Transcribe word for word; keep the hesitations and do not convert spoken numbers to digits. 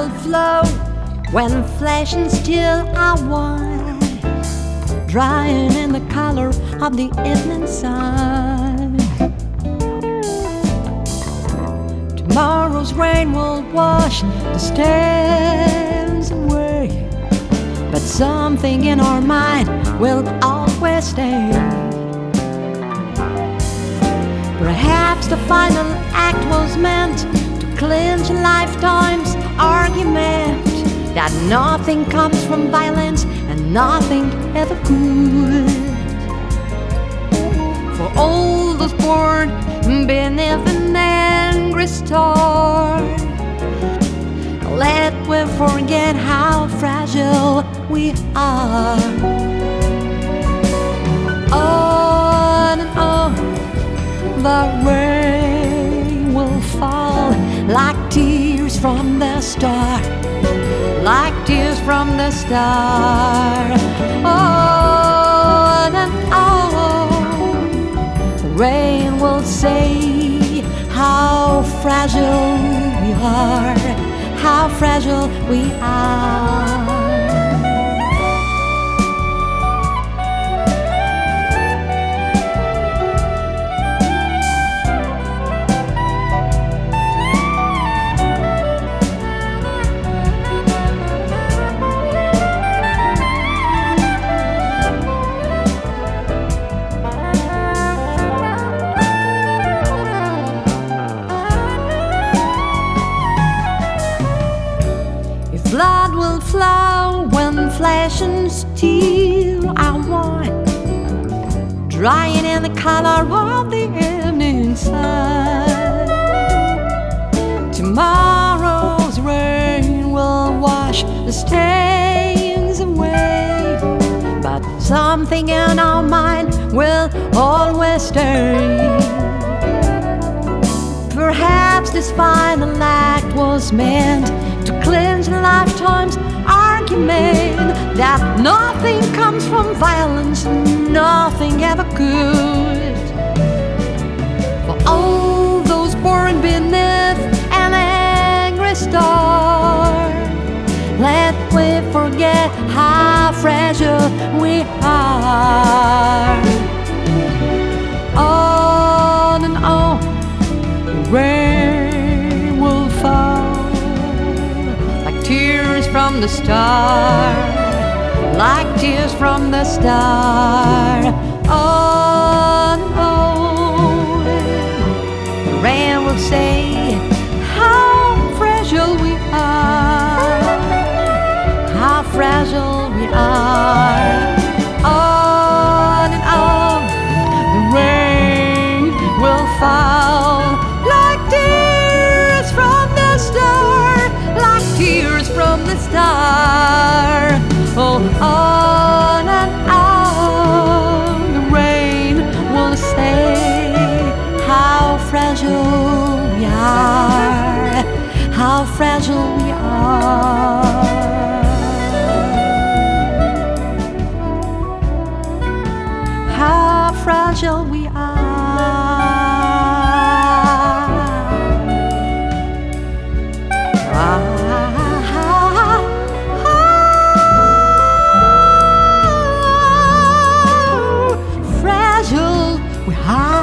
will flow when flesh and steel are one, drying in the color of the evening sun. Tomorrow's rain will wash the stains away, but something in our mind will always stay. Perhaps the final act was meant to clinch a lifetime's argument that nothing comes from violence and nothing ever could. For all those born beneath an angry star, let we forget how fragile we are. On and on the rain will fall like tears from the star, like tears from the star. On and on the rain will say how fragile we are, how fragile we are. Blood will flow when flesh and steel are one, drying in the color of the evening sun. Tomorrow's rain will wash the stains away, but something in our mind will always stay. Perhaps this final act was meant to cleanse a lifetime's argument that nothing comes from violence and nothing ever could. For all those born beneath an angry star, let we forget how fragile we are. On and on the rain will fall, tears from the star, like tears from the star. On and on the rain will say how fragile we are, how fragile we are. On and on the rain will fall like tears from the star, like tears from the star. Oh, on and on the rain will say how fragile we are, how fragile we are. How fragile we are. Fragile we are.